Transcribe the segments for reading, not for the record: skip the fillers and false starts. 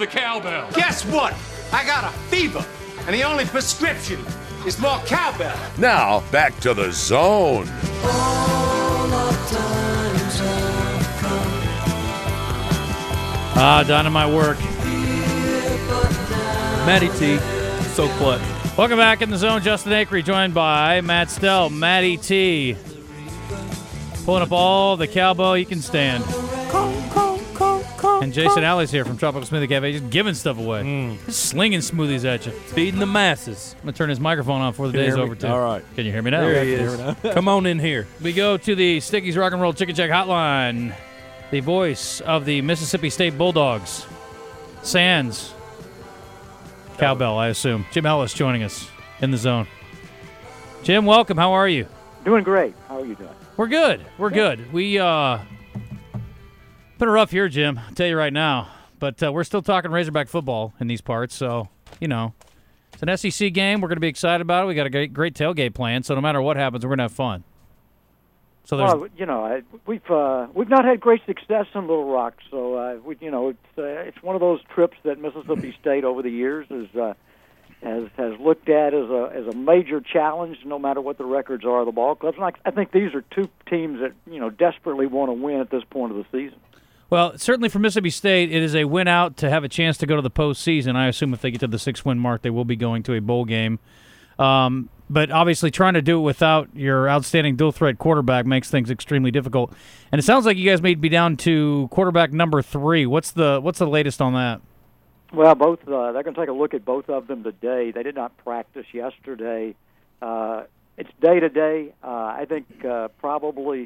the cowbell. Guess what? I got a fever, and the only prescription is more cowbell. Now, back to the Zone. Dynamite work. Matty T, so clutch. Welcome back in the Zone. Justin Acree joined by Matt Stell, Matty T. Pulling up all the cowbell you can stand. And Jason Alley's here from Tropical Smoothie Cafe, just giving stuff away. Just slinging smoothies at you. Feeding the masses. I'm going to turn his microphone on before the Can you day's hear me? over, too. All right. Can you hear me now? There he is. Come on in here. We go to the Sticky's Rock and Roll Chicken Check Hotline. The voice of the Mississippi State Bulldogs. Sands. Cowbell, I assume. Jim Ellis joining us in the Zone. Jim, welcome. How are you? Doing great. How are you doing? We're good. We're good. We, been a rough year, Jim. I'll tell you right now. But we're still talking Razorback football in these parts, so, you know. It's an SEC game. We're going to be excited about it. We got a great tailgate plan, so no matter what happens, we're going to have fun. So well, you know, we've not had great success in Little Rock, so it's one of those trips that Mississippi State over the years has looked at as a major challenge, no matter what the records are of the ball clubs. And I think these are two teams that desperately want to win at this point of the season. Well, certainly for Mississippi State, it is a win out to have a chance to go to the postseason. I assume if they get to the 6-win mark, they will be going to a bowl game. But obviously trying to do it without your outstanding dual-threat quarterback makes things extremely difficult. And it sounds like you guys may be down to quarterback number 3. What's the latest on that? Well, both they're going to take a look at both of them today. They did not practice yesterday. It's day-to-day. I think probably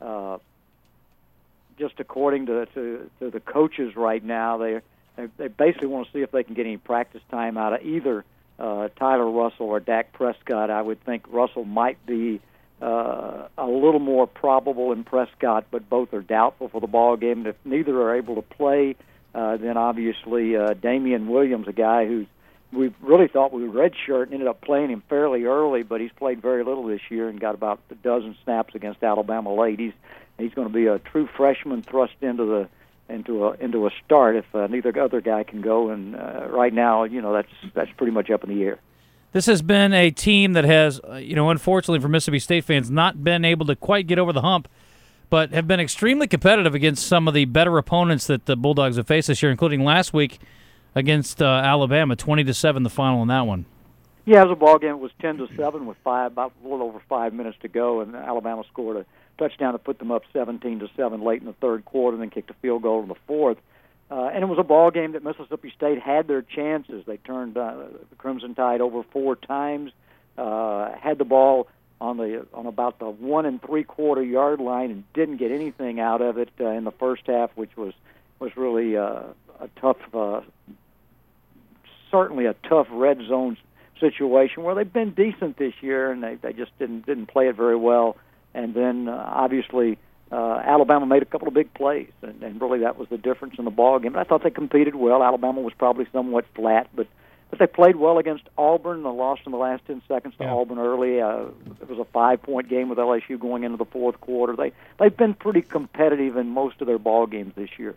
just according to the coaches right now, they basically want to see if they can get any practice time out of either Tyler Russell or Dak Prescott. I would think Russell might be a little more probable than Prescott, but both are doubtful for the ball game. And if neither are able to play, then obviously Damian Williams, a guy who we really thought we would redshirt and ended up playing him fairly early, but he's played very little this year and got about a dozen snaps against Alabama late. He's going to be a true freshman thrust into a start if neither other guy can go, and right now, that's pretty much up in the air. This has been a team that has, unfortunately for Mississippi State fans, not been able to quite get over the hump, but have been extremely competitive against some of the better opponents that the Bulldogs have faced this year, including last week against Alabama, 20-7 the final in that one. Yeah, it was a ball game. It was 10-7 with about a little over 5 minutes to go, and Alabama scored a touchdown to put them up 17-7 late in the third quarter, and then kicked a field goal in the fourth. And it was a ball game that Mississippi State had their chances. They turned the Crimson Tide over 4 times, had the ball on about the 1 3/4 yard line, and didn't get anything out of it in the first half, which was really a tough, certainly a tough red zone situation where they've been decent this year, and they just didn't play it very well. And then obviously Alabama made a couple of big plays, and really that was the difference in the ball game. But I thought they competed well. Alabama was probably somewhat flat, but they played well against Auburn. They lost in the last 10 seconds to Auburn early. It was a 5-point game with LSU going into the fourth quarter. They've been pretty competitive in most of their ball games this year.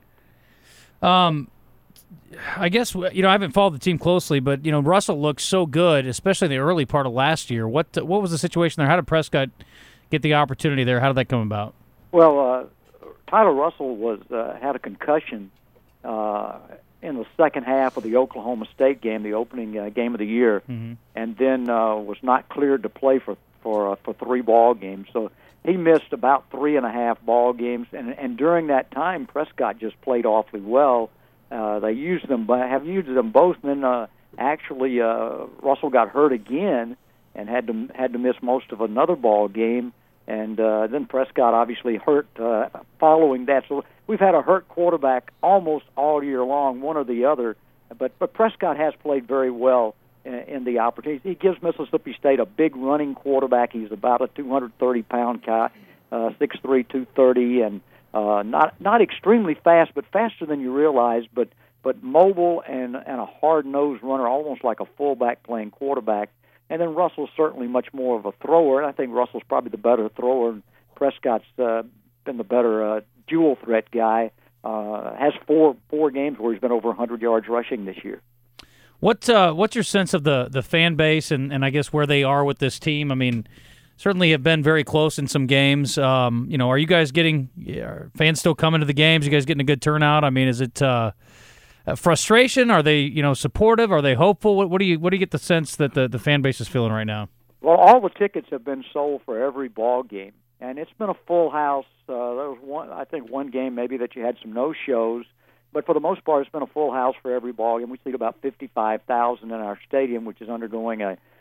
I guess, I haven't followed the team closely, but, Russell looked so good, especially in the early part of last year. What was the situation there? How did Prescott get the opportunity there? How did that come about? Well, Tyler Russell had a concussion in the second half of the Oklahoma State game, the opening game of the year, and then was not cleared to play for 3 ball games. So he missed about 3.5 ball games, and during that time, Prescott just played awfully well. They used them, have used them both. And then actually, Russell got hurt again and had to miss most of another ball game. And then Prescott obviously hurt following that. So we've had a hurt quarterback almost all year long, one or the other. But Prescott has played very well in the opportunities. He gives Mississippi State a big running quarterback. He's about a 230-pound guy, 6'3", 230, and not extremely fast, but faster than you realize. But mobile and a hard-nosed runner, almost like a fullback playing quarterback. And then Russell's certainly much more of a thrower, and I think Russell's probably the better thrower, and Prescott's been the better dual-threat guy has four games where he's been over 100 yards rushing this year. What's your sense of the fan base and I guess where they are with this team? I mean, certainly have been very close in some games. Are you guys are fans still coming to the games? You guys getting a good turnout? I mean, is it frustration? Are they supportive? Are they hopeful? What do you get the sense that the fan base is feeling right now? Well, all the tickets have been sold for every ball game, and it's been a full house. There was one game maybe that you had some no-shows, but for the most part, it's been a full house for every ball game. We see about 55,000 in our stadium, which is undergoing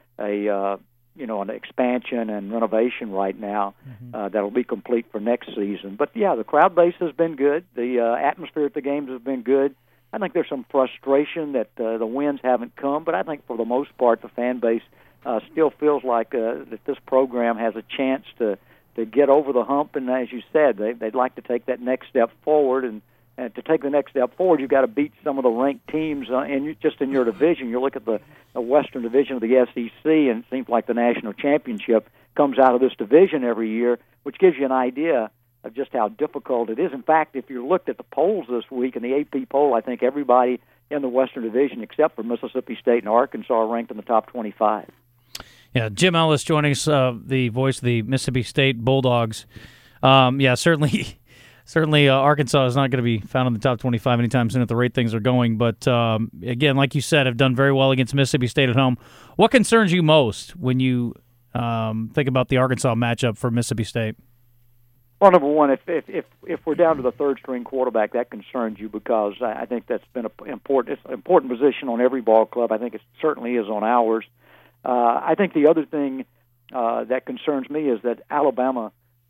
an expansion and renovation right now. That'll be complete for next season. But yeah, the crowd base has been good. The atmosphere at the games has been good. I think there's some frustration that the wins haven't come, but I think for the most part, the fan base still feels like that this program has a chance to get over the hump. And as you said, they'd like to take that next step forward. And to take the next step forward, you've got to beat some of the ranked teams just in your division. You look at the Western Division of the SEC, and it seems like the national championship comes out of this division every year, which gives you an idea of just how difficult it is. In fact, if you looked at the polls this week, in the AP poll, I think everybody in the Western Division except for Mississippi State and Arkansas are ranked in the top 25. Yeah, Jim Ellis joining us, the voice of the Mississippi State Bulldogs. Certainly Arkansas is not going to be found in the top 25 anytime soon at the rate things are going. But, again, like you said, have done very well against Mississippi State at home. What concerns you most when you think about the Arkansas matchup for Mississippi State? Well, number one, if we're down to the third-string quarterback, that concerns you because I think that's been an important position on every ball club. I think it certainly is on ours. I think the other thing that concerns me is that Alabama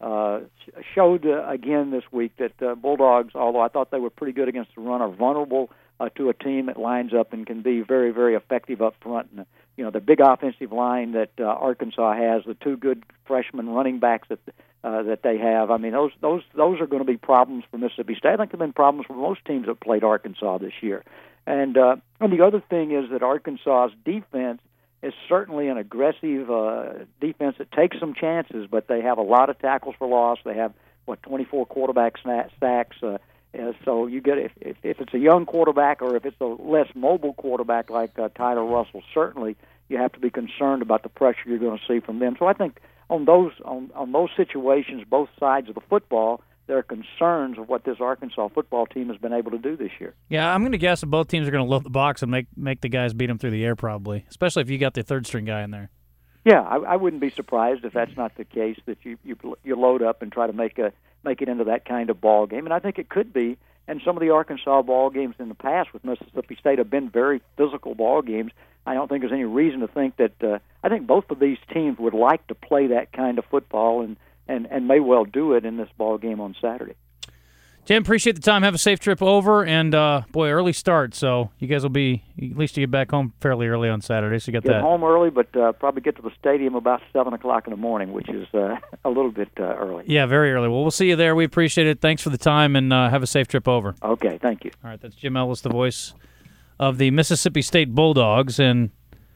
showed again this week that Bulldogs, although I thought they were pretty good against the run, are vulnerable to a team that lines up and can be very, very effective up front. And, the big offensive line that Arkansas has, the two good freshman running backs that they have. I mean, those are going to be problems for Mississippi State. I think they've been problems for most teams that played Arkansas this year. And the other thing is that Arkansas's defense is certainly an aggressive defense that takes some chances, but they have a lot of tackles for loss. They have 24 quarterback sacks. So you get if it's a young quarterback or if it's a less mobile quarterback like Tyler Russell, certainly you have to be concerned about the pressure you're going to see from them. So I think on those situations, both sides of the football, there are concerns of what this Arkansas football team has been able to do this year. Yeah, I'm going to guess that both teams are going to load the box and make the guys beat them third the air probably, especially if you got the third-string guy in there. Yeah, I wouldn't be surprised if that's not the case, that you load up and try to make it into that kind of ball game. And I think it could be. And some of the Arkansas ball games in the past with Mississippi State have been very physical ball games. I don't think there's any reason to think that I think both of these teams would like to play that kind of football and may well do it in this ball game on Saturday. Jim, appreciate the time. Have a safe trip over, and early start. So you guys will be at least you get back home fairly early on Saturday. So you get home early, but probably get to the stadium about 7:00 in the morning, which is a little bit early. Yeah, very early. Well, we'll see you there. We appreciate it. Thanks for the time, and have a safe trip over. Okay, thank you. All right, that's Jim Ellis, the voice of the Mississippi State Bulldogs, and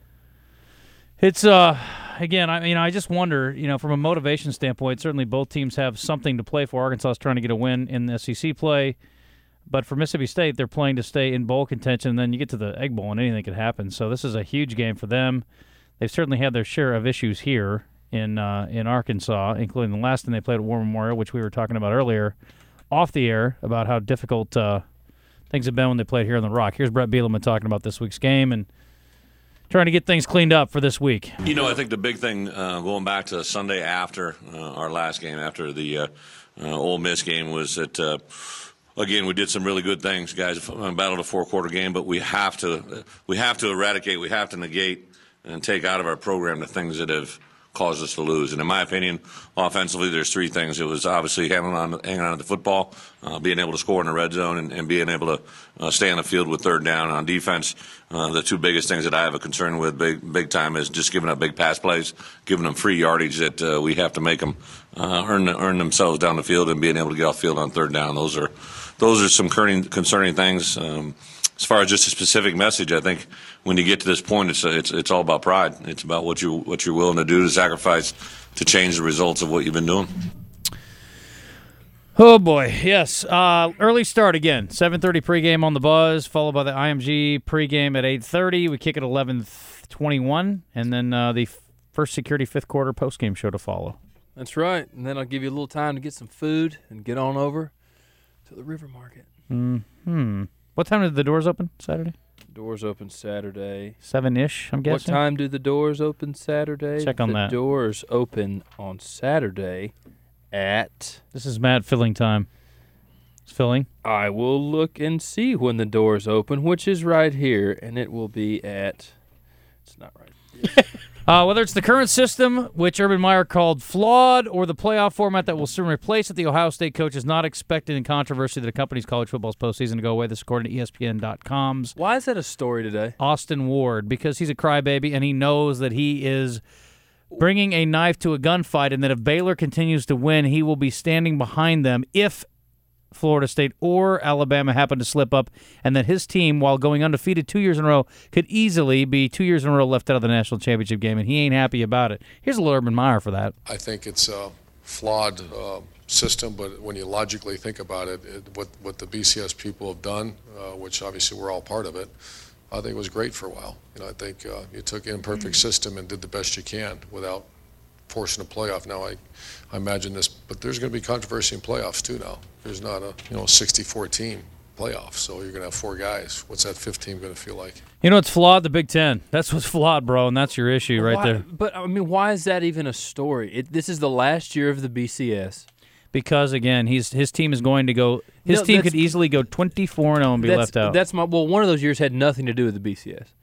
it's again, I just wonder, from a motivation standpoint, certainly both teams have something to play for. Arkansas is trying to get a win in the SEC play, but for Mississippi State, they're playing to stay in bowl contention, and then you get to the Egg Bowl, and anything could happen. So this is a huge game for them. They've certainly had their share of issues here in Arkansas, including the last time they played at War Memorial, which we were talking about earlier off the air, about how difficult things have been when they played here in the Rock. Here's Brett Bielema talking about this week's game and trying to get things cleaned up for this week. I think the big thing going back to Sunday after our last game, after the Ole Miss game, was that, again, we did some really good things, guys. Battled a four-quarter game, but we have to eradicate, we have to negate and take out of our program the things that have caused us to lose. And in my opinion, offensively, there's three things. It was obviously hanging on to the football, being able to score in the red zone, and being able to stay on the field with third down. On defense, the two biggest things that I have a concern with big time is just giving up big pass plays, giving them free yardage that we have to make them earn themselves down the field, and being able to get off field on third down. Those are some concerning things. As far as just a specific message, I think when you get to this point, it's all about pride. It's about what you're willing to do to sacrifice to change the results of what you've been doing. Oh, boy, yes. Early start again. 7:30 pregame on the Buzz, followed by the IMG pregame at 8:30. We kick at 11:21, and then the First Security fifth quarter postgame show to follow. That's right. And then I'll give you a little time to get some food and get on over to the River Market. What time did the doors open Saturday? Doors open Saturday. 7-ish, I'm What guessing. time do the doors open Saturday? Check on that. The doors open on Saturday at... This is Matt filling time. It's filling. I will look and see when the doors open, which is right here, and it will be at... It's not right. Whether it's the current system, which Urban Meyer called flawed, or the playoff format that will soon replace it, the Ohio State coach is not expected in controversy that accompanies college football's postseason to go away. This according to ESPN.com's Why is that a story today? Austin Ward, because he's a crybaby and he knows that he is bringing a knife to a gunfight, and that if Baylor continues to win, he will be standing behind them if Florida State or Alabama happen to slip up, and that his team, while going undefeated 2 years in a row, could easily be 2 years in a row left out of the national championship game, and he ain't happy about it. Here's a little Urban Meyer for that. I think it's a flawed system, but when you logically think about it, what the BCS people have done, which obviously we're all part of it, I think it was great for a while. I think you took an imperfect system and did the best you can without forcing a playoff. Now I imagine this, but there's going to be controversy in playoffs too now. There's not a 64 team playoff, so you're going to have 4 guys. What's that 5th team going to feel like? You know what's flawed? The Big Ten. That's what's flawed, bro, and that's your issue right there. But, I mean, why is that even a story? This is the last year of the BCS. Because, again, his team is going to go – his team could easily go 24-0 and be left out. One of those years had nothing to do with the BCS.